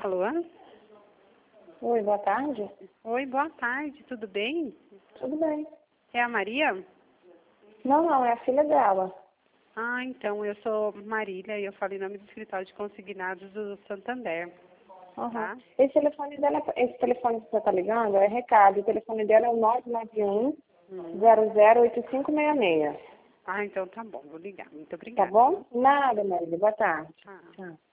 Alô? Oi, boa tarde. Oi, boa tarde, tudo bem? Tudo bem. É a Maria? Não, é a filha dela. Ah, então, eu sou Marília e eu falo em nome do escritório de consignados do Santander, tá? Esse telefone que você está ligando é recado. O telefone dela é o 991 008566. Ah, então tá bom, vou ligar. Muito Tá obrigada. bom? Nada, Marília. Boa tarde. Tchau. Tchau.